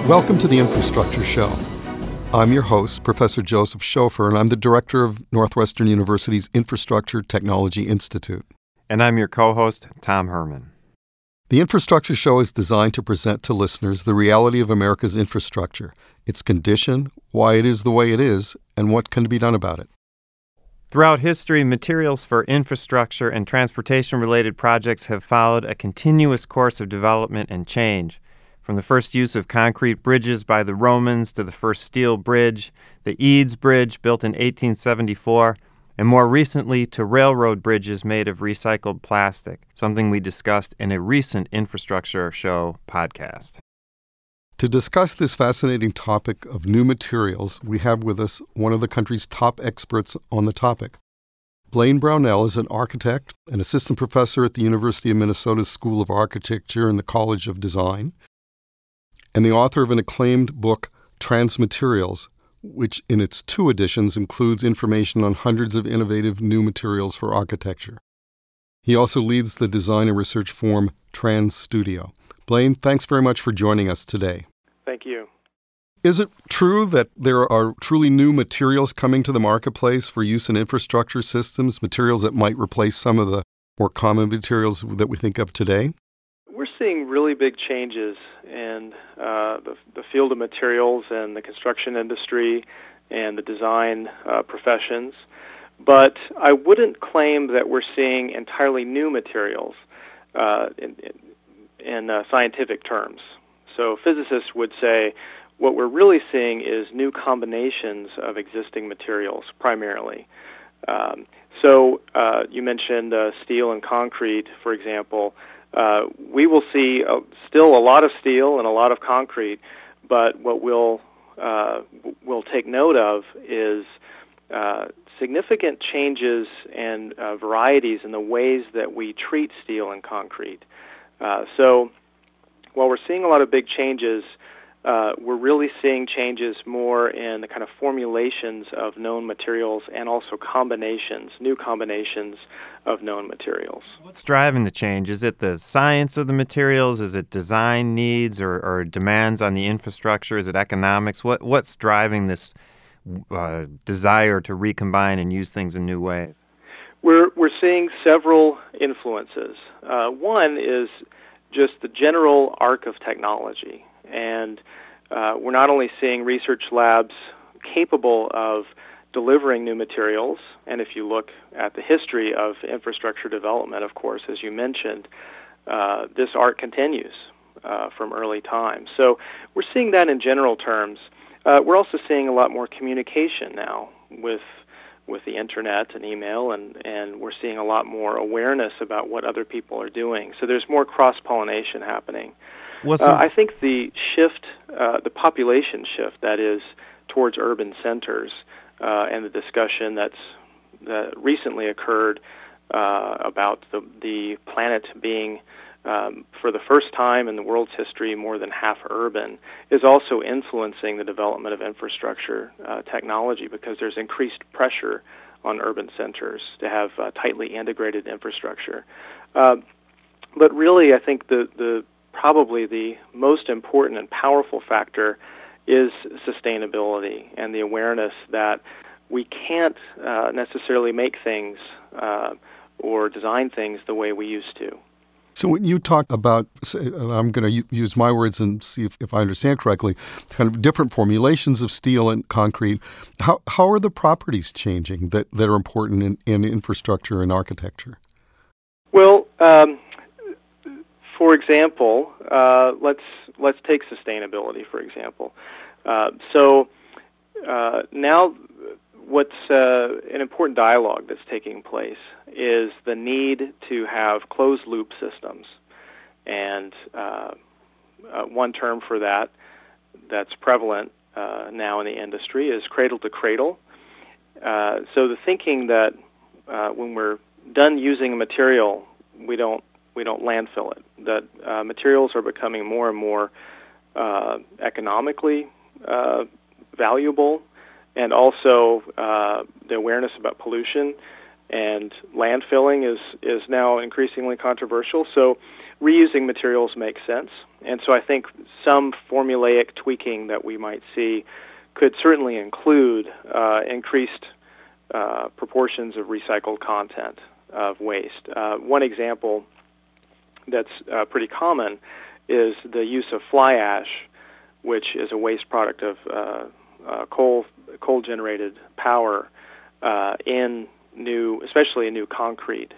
Welcome to the Infrastructure Show. I'm your host, Professor Joseph Schofer, and I'm the director of Northwestern University's Infrastructure Technology Institute. And I'm your co-host, Tom Herman. The Infrastructure Show is designed to present to listeners the reality of America's infrastructure, its condition, why it is the way it is, and what can be done about it. Throughout history, materials for infrastructure and transportation-related projects have followed a continuous course of development and change. From the first use of concrete bridges by the Romans to the first steel bridge, the Eads Bridge built in 1874, and more recently to railroad bridges made of recycled plastic, something we discussed in a recent Infrastructure Show podcast. To discuss this fascinating topic of new materials, we have with us one of the country's top experts on the topic. Blaine Brownell is an architect, an assistant professor at the University of Minnesota's School of Architecture and the College of Design, and the author of an acclaimed book, Transmaterials, which in its 2 editions includes information on hundreds of innovative new materials for architecture. He also leads the design and research firm TransStudio. Blaine, thanks very much for joining us today. Thank you. Is it true that there are truly new materials coming to the marketplace for use in infrastructure systems, materials that might replace some of the more common materials that we think of today? We're seeing really big changes in the field of materials and the construction industry and the design professions, but I wouldn't claim that we're seeing entirely new materials in scientific terms. So physicists would say what we're really seeing is new combinations of existing materials primarily. So you mentioned steel and concrete, for example. We will see still a lot of steel and a lot of concrete, but what we'll take note of is significant changes and varieties in the ways that we treat steel and concrete. So while we're seeing a lot of big changes, we're really seeing changes more in the kind of formulations of known materials and also new combinations of known materials. What's driving the change? Is it the science of the materials? Is it design needs or demands on the infrastructure? Is it economics? What's driving this desire to recombine and use things in new ways? We're seeing several influences. One is just the general arc of technology. And we're not only seeing research labs capable of delivering new materials, and if you look at the history of infrastructure development, of course, as you mentioned, this arc continues from early times. So we're seeing that in general terms. We're also seeing a lot more communication now with the internet and email, and we're seeing a lot more awareness about what other people are doing. So there's more cross-pollination happening. I think the shift, the population shift, that is, towards urban centers, and the discussion that recently occurred about the planet being, for the first time in the world's history, more than half urban, is also influencing the development of infrastructure technology because there's increased pressure on urban centers to have tightly integrated infrastructure. But really, I think probably the most important and powerful factor is sustainability and the awareness that we can't necessarily make things or design things the way we used to. So when you talk about, I'm going to use my words and see if I understand correctly, kind of different formulations of steel and concrete, how are the properties changing that are important in infrastructure and architecture? Well, for example, let's take sustainability, for example. So now what's an important dialogue that's taking place is the need to have closed-loop systems. And one term for that's prevalent now in the industry is cradle-to-cradle. So the thinking that when we're done using a material, we don't landfill it, that materials are becoming more and more economically valuable, and also the awareness about pollution and landfilling is now increasingly controversial. So reusing materials makes sense. And so I think some formulaic tweaking that we might see could certainly include increased proportions of recycled content of waste. One example that's pretty common is the use of fly ash, which is a waste product of coal-generated power especially in new concrete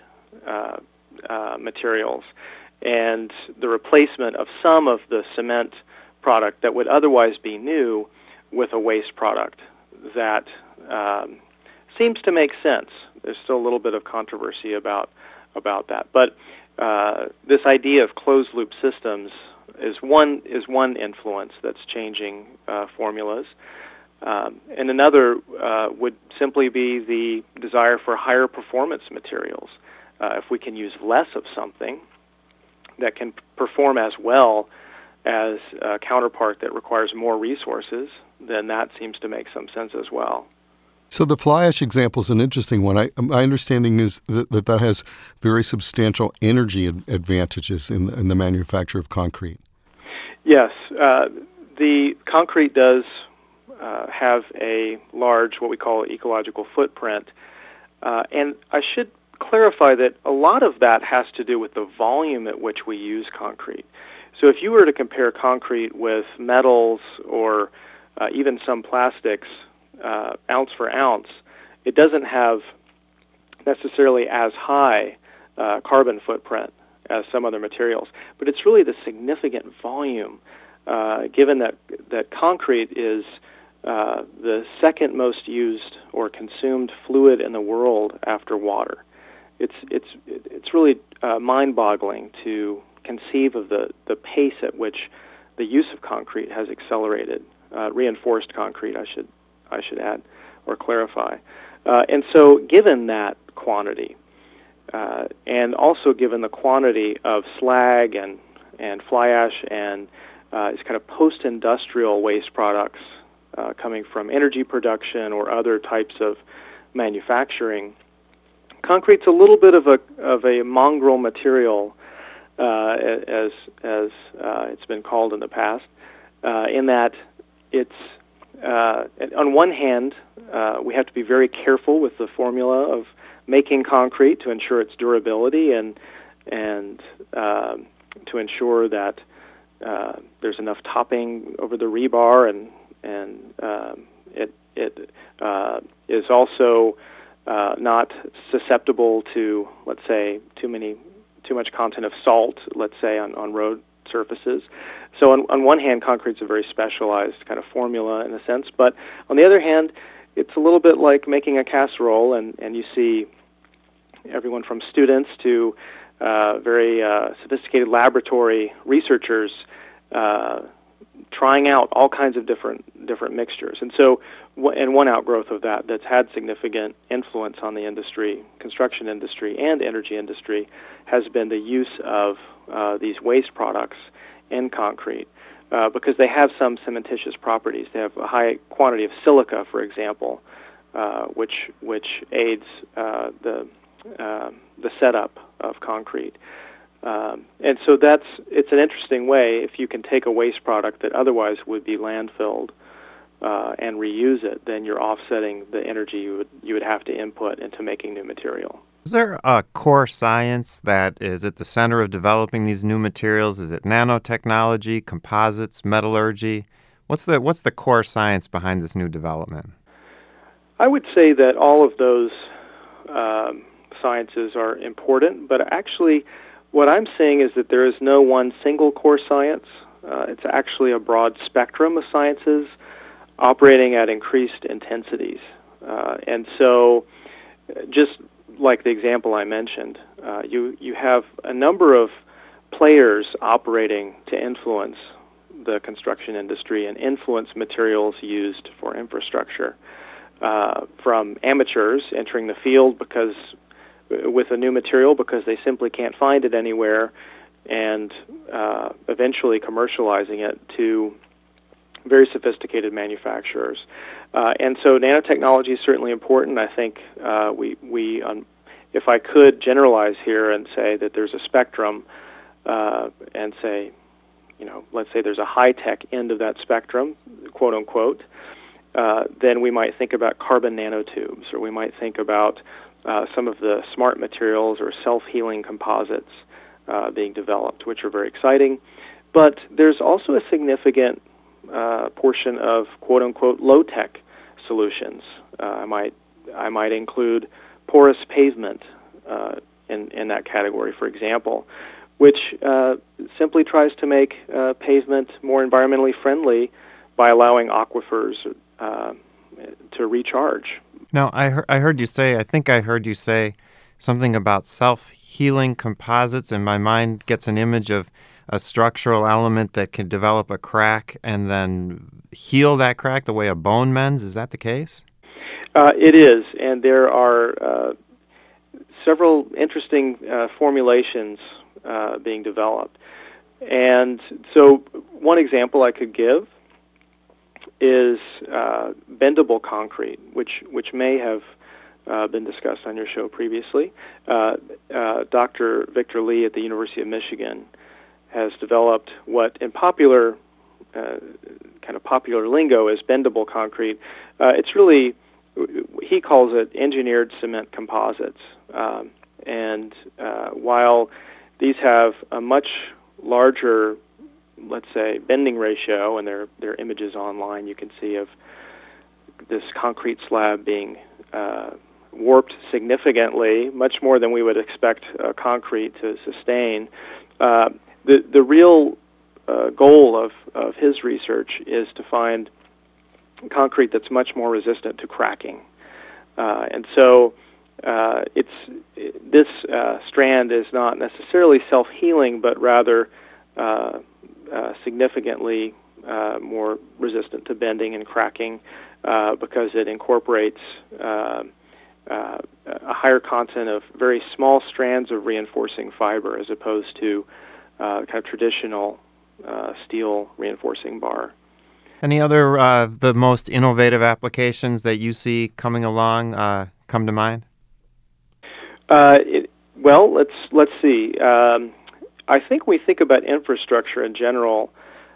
materials, and the replacement of some of the cement product that would otherwise be new with a waste product that seems to make sense. There's still a little bit of controversy about that, but this idea of closed-loop systems is one influence that's changing formulas. And another would simply be the desire for higher performance materials. If we can use less of something that can perform as well as a counterpart that requires more resources, then that seems to make some sense as well. So the fly ash example is an interesting one. My understanding is that has very substantial energy advantages in the manufacture of concrete. Yes. The concrete does have a large, what we call ecological footprint. And I should clarify that a lot of that has to do with the volume at which we use concrete. So if you were to compare concrete with metals or even some plastics, ounce for ounce, it doesn't have necessarily as high carbon footprint as some other materials. But it's really the significant volume, given that concrete is the second most used or consumed fluid in the world after water. It's really mind-boggling to conceive of the pace at which the use of concrete has accelerated. Reinforced concrete, I should add or clarify. And so, given that quantity, and also given the quantity of slag and fly ash and its kind of post-industrial waste products coming from energy production or other types of manufacturing, concrete's a little bit of a mongrel material, as it's been called in the past, in that it's on one hand we have to be very careful with the formula of making concrete to ensure its durability and to ensure that there's enough topping over the rebar and it is also not susceptible to, let's say, too much content of salt, let's say, on road surfaces. So on one hand, concrete's a very specialized kind of formula in a sense, but on the other hand, it's a little bit like making a casserole, and you see everyone from students to very sophisticated laboratory researchers trying out all kinds of different mixtures. And so, and one outgrowth of that's had significant influence on the industry, construction industry, and energy industry, has been the use of these waste products in concrete because they have some cementitious properties. They have a high quantity of silica, for example, which aids the setup of concrete. And so it's an interesting way. If you can take a waste product that otherwise would be landfilled and reuse it, then you're offsetting the energy you would have to input into making new material. Is there a core science that is at the center of developing these new materials? Is it nanotechnology, composites, metallurgy? What's the core science behind this new development? I would say that all of those sciences are important, but actually what I'm saying is that there is no one single core science. It's actually a broad spectrum of sciences operating at increased intensities. And so just like the example I mentioned, you have a number of players operating to influence the construction industry and influence materials used for infrastructure. From amateurs entering the field with a new material because they simply can't find it anywhere, and eventually commercializing it, to very sophisticated manufacturers. And so nanotechnology is certainly important. I think if I could generalize here and say that there's a spectrum, and say, let's say there's a high-tech end of that spectrum, quote unquote, then we might think about carbon nanotubes, or we might think about some of the smart materials or self-healing composites being developed, which are very exciting. But there's also a significant portion of quote unquote low-tech solutions. I might include porous pavement in that category, for example, which simply tries to make pavement more environmentally friendly by allowing aquifers to recharge. Now, I heard you say, I think I heard you say something about self-healing composites, and my mind gets an image of a structural element that can develop a crack and then heal that crack the way a bone mends. Is that the case? It is, and there are several interesting formulations being developed. And so one example I could give is bendable concrete, which may have been discussed on your show previously. Dr. Victor Lee at the University of Michigan has developed what in popular lingo is bendable concrete. It's really, he calls it engineered cement composites. And while these have a much larger, let's say, bending ratio, and there are images online you can see of this concrete slab being warped significantly, much more than we would expect concrete to sustain. The real goal of his research is to find concrete that's much more resistant to cracking. And so this strand is not necessarily self-healing, but rather significantly more resistant to bending and cracking because it incorporates a higher content of very small strands of reinforcing fiber as opposed to kind of traditional steel reinforcing bar. Any other the most innovative applications that you see coming along come to mind? Well, let's see. I think we think about infrastructure in general.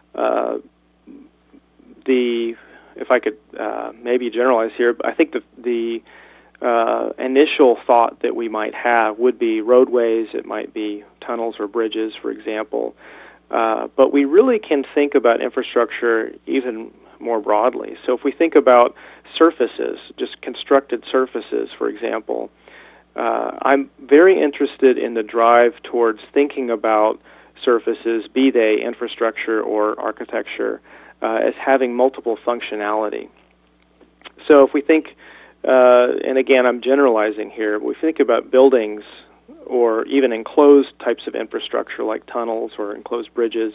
If I could maybe generalize here, I think the initial thought that we might have would be roadways. It might be tunnels or bridges, for example. But we really can think about infrastructure even more broadly. So if we think about surfaces, just constructed surfaces, for example, I'm very interested in the drive towards thinking about surfaces, be they infrastructure or architecture, as having multiple functionality. So if we think, and again I'm generalizing here, if we think about buildings or even enclosed types of infrastructure like tunnels or enclosed bridges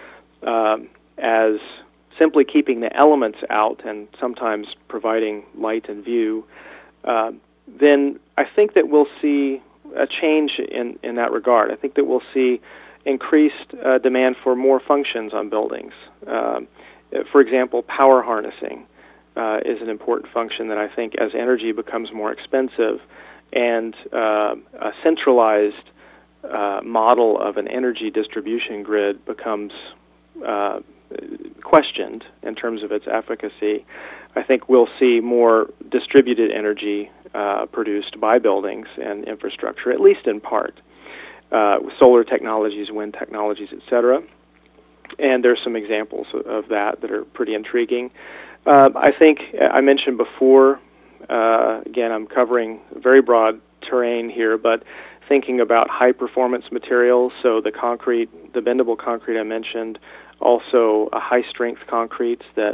as simply keeping the elements out and sometimes providing light and view, then I think that we'll see a change in that regard. I think that we'll see increased demand for more functions on buildings. For example, power harnessing is an important function that I think as energy becomes more expensive and a centralized model of an energy distribution grid becomes questioned in terms of its efficacy, I think we'll see more distributed energy produced by buildings and infrastructure, at least in part, solar technologies, wind technologies, etc. And there's some examples of that are pretty intriguing. I think I mentioned before, again, I'm covering very broad terrain here, but thinking about high-performance materials, so the bendable concrete I mentioned, also high-strength concretes that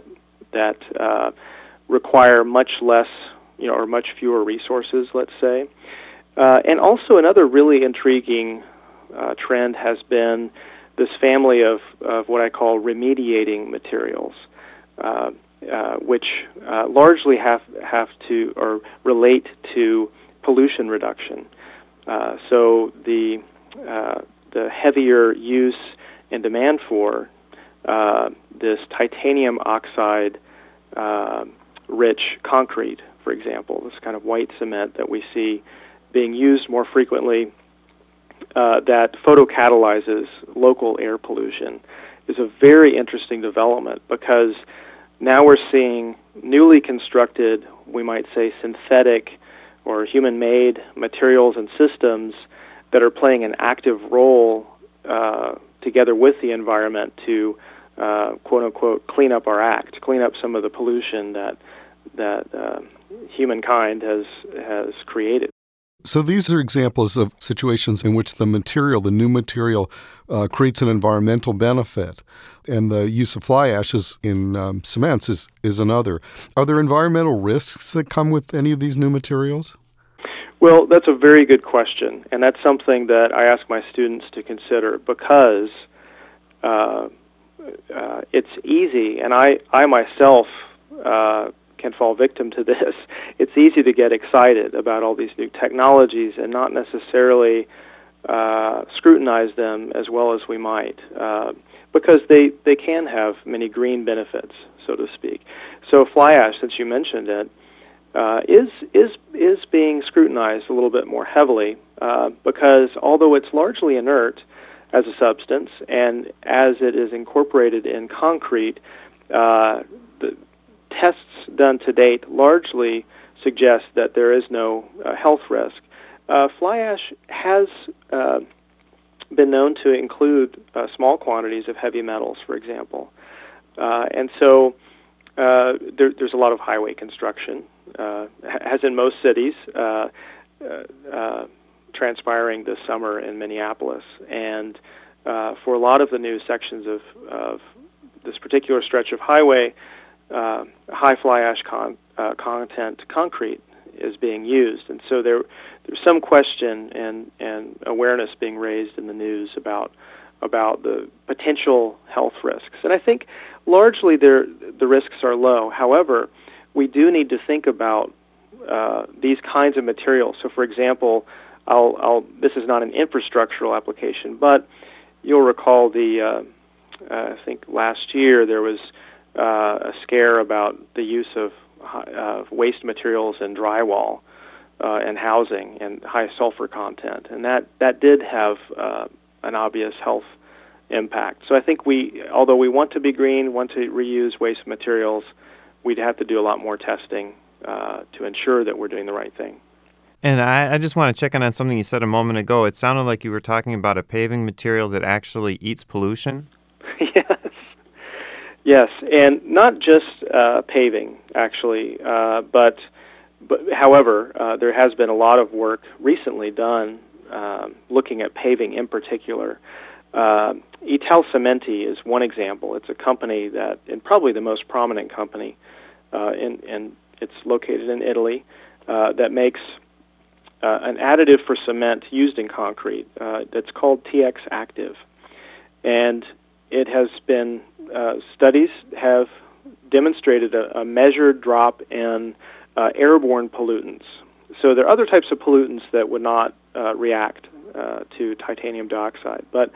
require much less, or much fewer resources, let's say. And also another really intriguing trend has been this family of what I call remediating materials, which largely have to or relate to pollution reduction. So the heavier use and demand for this titanium oxide rich concrete, for example, this kind of white cement that we see being used more frequently that photocatalyzes local air pollution is a very interesting development, because now we're seeing newly constructed, we might say synthetic or human-made materials and systems that are playing an active role together with the environment to quote-unquote clean up our act, clean up some of the pollution that humankind has created. So these are examples of situations in which the new material, creates an environmental benefit, and the use of fly ashes in cements is another. Are there environmental risks that come with any of these new materials? Well, that's a very good question, and that's something that I ask my students to consider, because it's easy, and I myself can fall victim to this. It's easy to get excited about all these new technologies and not necessarily scrutinize them as well as we might, because they can have many green benefits, so to speak. So fly ash, since you mentioned it, is being scrutinized a little bit more heavily, because although it's largely inert as a substance, and as it is incorporated in concrete, the tests done to date largely suggest that there is no health risk. Fly ash has been known to include small quantities of heavy metals, for example. And so there's a lot of highway construction, as in most cities, transpiring this summer in Minneapolis. And for a lot of the new sections of this particular stretch of highway, high fly ash content concrete is being used. And so there's some question and awareness being raised in the news about the potential health risks. And I think largely the risks are low. However, we do need to think about these kinds of materials. So, for example, this is not an infrastructural application, but you'll recall I think last year there was a scare about the use of waste materials in drywall and housing and high sulfur content, and that did have an obvious health impact. So I think although we want to be green, want to reuse waste materials, we'd have to do a lot more testing to ensure that we're doing the right thing. And I just want to check in on something you said a moment ago. It sounded like you were talking about a paving material that actually eats pollution. Yes, and not just paving, actually, but however, there has been a lot of work recently done looking at paving in particular. Italcementi is one example. It's a company and probably the most prominent company, and it's located in Italy, that makes an additive for cement used in concrete that's called TX Active. And it has been, studies have demonstrated a measured drop in airborne pollutants. So there are other types of pollutants that would not react to titanium dioxide. But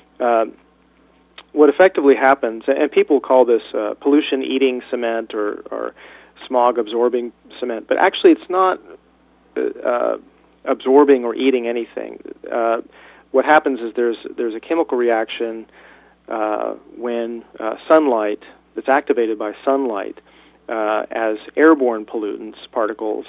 what effectively happens, and people call this pollution-eating cement or smog-absorbing cement, but actually it's not absorbing or eating anything. What happens is there's a chemical reaction when sunlight, that's activated by sunlight, as airborne pollutants, particles,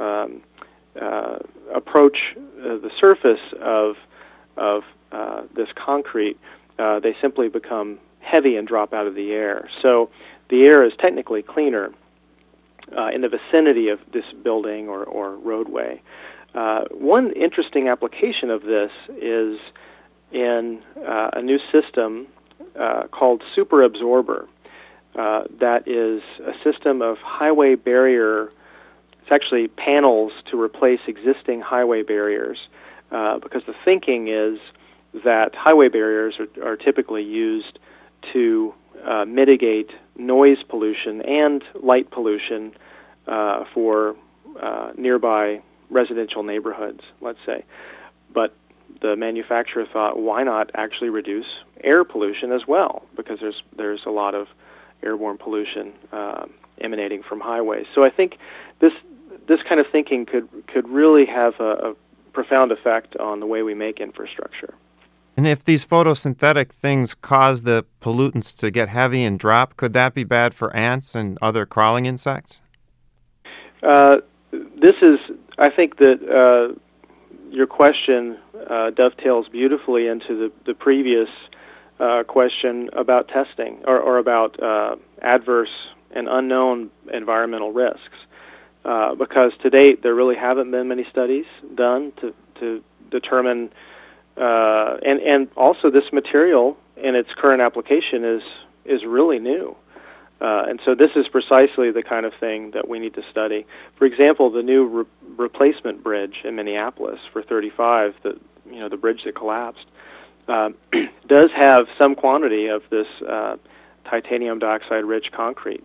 approach the surface of this concrete, they simply become heavy and drop out of the air. So the air is technically cleaner in the vicinity of this building or roadway. One interesting application of this is in a new system called Super Absorber. That is a system of highway barrier. It's actually panels to replace existing highway barriers, because the thinking is that highway barriers are typically used to mitigate noise pollution and light pollution for nearby residential neighborhoods, let's say. But the manufacturer thought, why not actually reduce air pollution as well? Because there's a lot of airborne pollution emanating from highways. So I think this kind of thinking could really have a profound effect on the way we make infrastructure. And if these photosynthetic things cause the pollutants to get heavy and drop, could that be bad for ants and other crawling insects? I think that your question dovetails beautifully into the previous question about testing or about adverse and unknown environmental risks. Because to date, there really haven't been many studies done to determine, and also this material in its current application is really new. And so this is precisely the kind of thing that we need to study. For example, the new replacement bridge in Minneapolis for 35, the bridge that collapsed, does have some quantity of this titanium dioxide-rich concrete.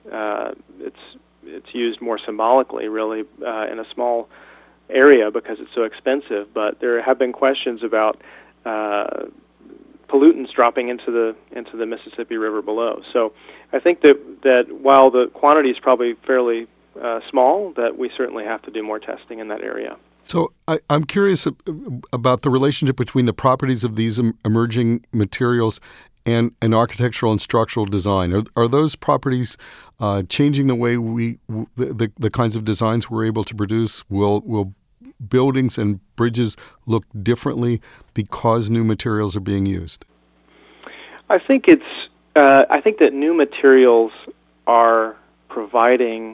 It's used more symbolically, really, in a small area because it's so expensive. But there have been questions about pollutants dropping into the Mississippi River below. So I think that while the quantity is probably fairly small, that we certainly have to do more testing in that area. So I'm curious about the relationship between the properties of these emerging materials and architectural and structural design. Are those properties changing the way the kinds of designs we're able to produce? Will buildings and bridges look differently because new materials are being used? I think that new materials are providing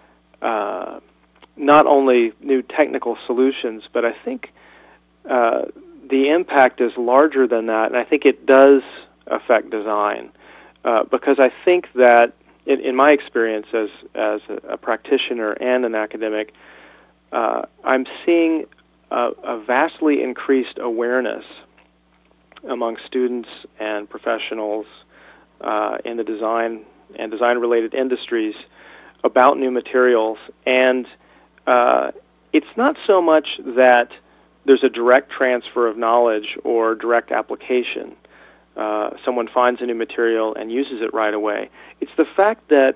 not only new technical solutions, but I think the impact is larger than that, and I think it does affect design because I think that in my experience as a practitioner and an academic, I'm seeing a vastly increased awareness among students and professionals in the design and design-related industries about new materials. And it's not so much that there's a direct transfer of knowledge or direct application. Someone finds a new material and uses it right away. It's the fact that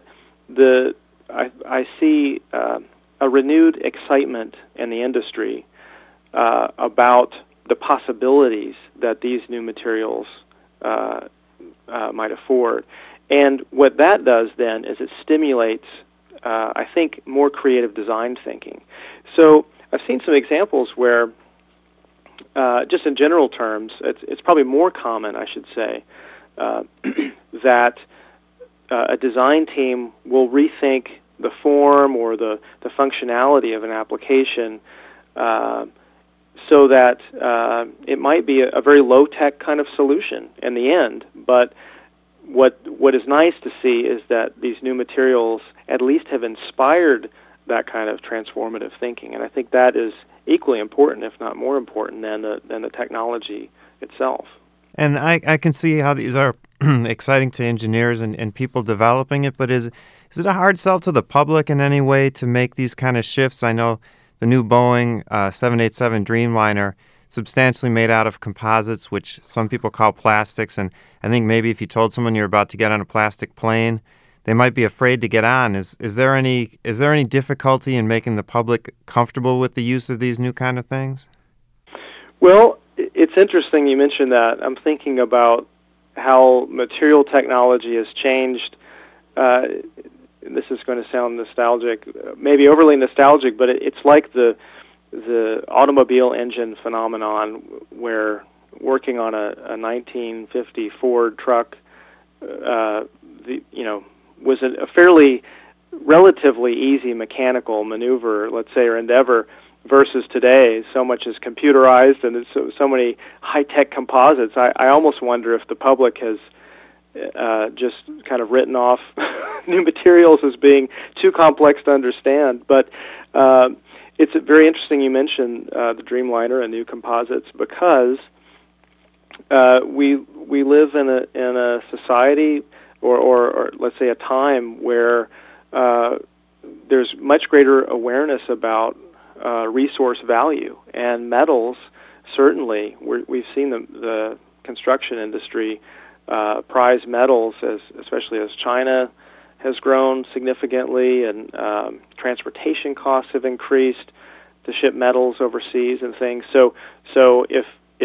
I see a renewed excitement in the industry about the possibilities that these new materials might afford. And what that does then is it stimulates, I think, more creative design thinking. So I've seen some examples where, just in general terms, it's probably more common, I should say, that a design team will rethink the form or the functionality of an application so that it might be a very low-tech kind of solution in the end. But what is nice to see is that these new materials at least have inspired that kind of transformative thinking, and I think that is equally important, if not more important, than the technology itself. And I can see how these are exciting to engineers and people developing it, but is it a hard sell to the public in any way to make these kind of shifts? I know the new Boeing 787 Dreamliner substantially made out of composites, which some people call plastics, and I think maybe if you told someone you're about to get on a plastic plane, they might be afraid to get on. Is there any difficulty in making the public comfortable with the use of these new kind of things? Well, it's interesting you mentioned that. I'm thinking about how material technology has changed. This is going to sound nostalgic, maybe overly nostalgic, but it's like the automobile engine phenomenon, where working on a 1950 Ford truck, was a fairly relatively easy mechanical maneuver, let's say, or endeavor, versus today. So much is computerized and there's so many high-tech composites. I almost wonder if the public has just kind of written off new materials as being too complex to understand. But it's very interesting you mentioned the Dreamliner and new composites, because we live in a society or let's say a time where there's much greater awareness about resource value, and metals certainly. We've seen the construction industry prize metals, especially as China has grown significantly and transportation costs have increased, ship metals overseas and things. So if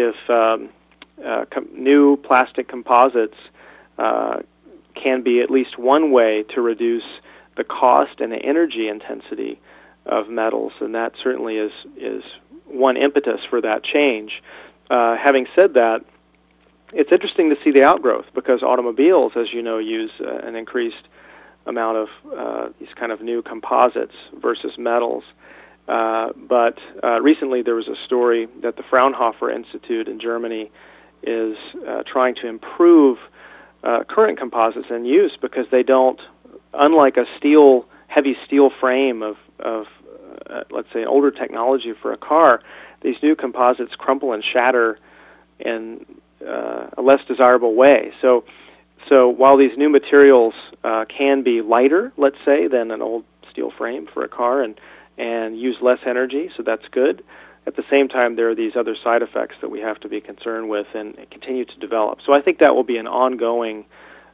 new plastic composites can be at least one way to reduce the cost and the energy intensity of metals, and that certainly is one impetus for that change. Having said that, it's interesting to see the outgrowth, because automobiles, as you know, use an increased amount of these kind of new composites versus metals. But recently there was a story that the Fraunhofer Institute in Germany is trying to improve current composites in use, because they don't, unlike a heavy steel frame of let's say, an older technology for a car, these new composites crumple and shatter in a less desirable way. So while these new materials can be lighter, let's say, than an old steel frame for a car and use less energy, so that's good, at the same time there are these other side effects that we have to be concerned with and continue to develop. So I think that will be an ongoing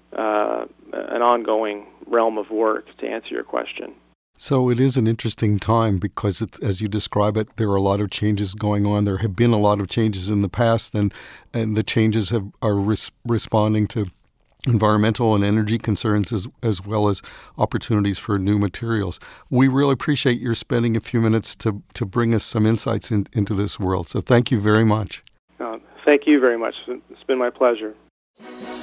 realm of work, to answer your question. So it is an interesting time, because it's, as you describe it, there are a lot of changes going on. There have been a lot of changes in the past, and the changes are responding to environmental and energy concerns as well as opportunities for new materials. We really appreciate your spending a few minutes to bring us some insights into this world. So thank you very much. Thank you very much. It's been my pleasure.